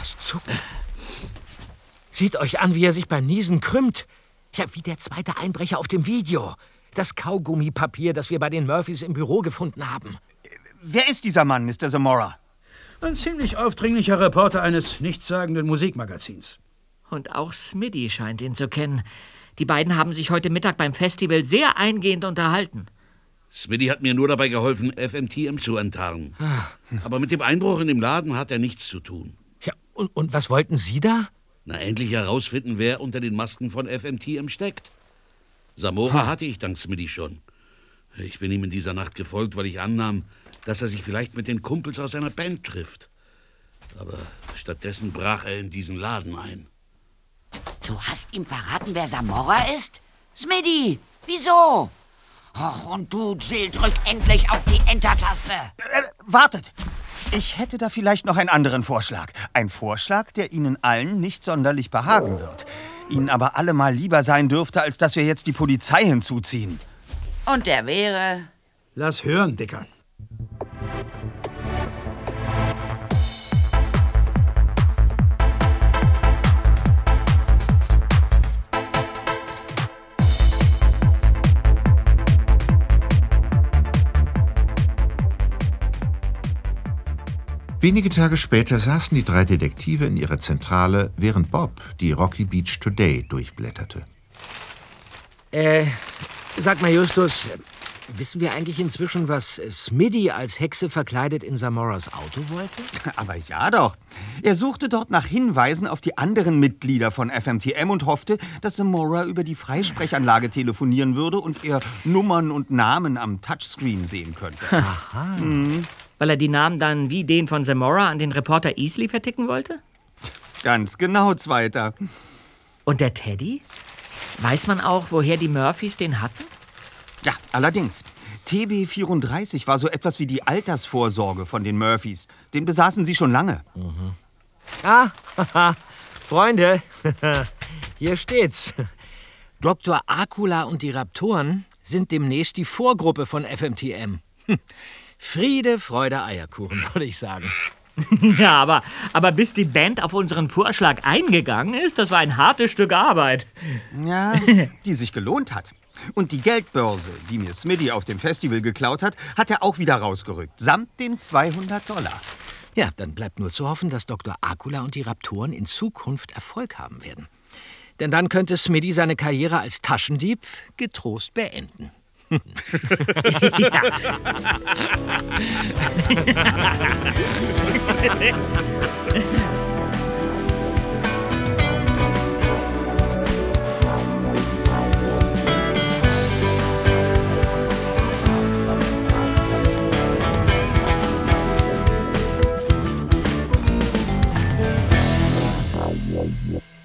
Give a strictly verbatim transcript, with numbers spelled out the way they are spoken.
das Zucken. Seht euch an, wie er sich beim Niesen krümmt. Ja, wie der zweite Einbrecher auf dem Video. Das Kaugummipapier, das wir bei den Murphys im Büro gefunden haben. Wer ist dieser Mann, Mister Zamora? Ein ziemlich aufdringlicher Reporter eines nichtssagenden Musikmagazins. Und auch Smitty scheint ihn zu kennen. Die beiden haben sich heute Mittag beim Festival sehr eingehend unterhalten. Smitty hat mir nur dabei geholfen, F M T M zu enttarnen. Aber mit dem Einbruch in dem Laden hat er nichts zu tun. Ja, und, und was wollten Sie da? Na, endlich herausfinden, wer unter den Masken von F M T M steckt. Zamora hatte ich dank Smitty schon. Ich bin ihm in dieser Nacht gefolgt, weil ich annahm, dass er sich vielleicht mit den Kumpels aus seiner Band trifft. Aber stattdessen brach er in diesen Laden ein. Du hast ihm verraten, wer Zamora ist? Smitty, wieso? Och, und du Jill, drück endlich auf die Enter-Taste. Äh, wartet! Ich hätte da vielleicht noch einen anderen Vorschlag. Ein Vorschlag, der Ihnen allen nicht sonderlich behagen wird. Ihnen aber allemal lieber sein dürfte, als dass wir jetzt die Polizei hinzuziehen. Und der wäre... Lass hören, Dicker. Wenige Tage später saßen die drei Detektive in ihrer Zentrale, während Bob die Rocky Beach Today durchblätterte. Äh, sag mal, Justus, wissen wir eigentlich inzwischen, was Smitty als Hexe verkleidet in Zamoras Auto wollte? Aber ja doch. Er suchte dort nach Hinweisen auf die anderen Mitglieder von F M T M und hoffte, dass Zamora über die Freisprechanlage telefonieren würde und er Nummern und Namen am Touchscreen sehen könnte. Aha. Mhm. Weil er die Namen dann wie den von Zamora an den Reporter Easley verticken wollte? Ganz genau, Zweiter. Und der Teddy? Weiß man auch, woher die Murphys den hatten? Ja, allerdings. T B vierunddreißig war so etwas wie die Altersvorsorge von den Murphys. Den besaßen sie schon lange. Mhm. Ah, haha, Freunde, hier steht's. Doktor Akula und die Raptoren sind demnächst die Vorgruppe von F M T M. Friede, Freude, Eierkuchen, würde ich sagen. Ja, aber, aber bis die Band auf unseren Vorschlag eingegangen ist, das war ein hartes Stück Arbeit. Ja, die sich gelohnt hat. Und die Geldbörse, die mir Smitty auf dem Festival geklaut hat, hat er auch wieder rausgerückt, samt den zweihundert Dollar. Ja, dann bleibt nur zu hoffen, dass Doktor Akula und die Raptoren in Zukunft Erfolg haben werden. Denn dann könnte Smitty seine Karriere als Taschendieb getrost beenden. Ja. Yeah.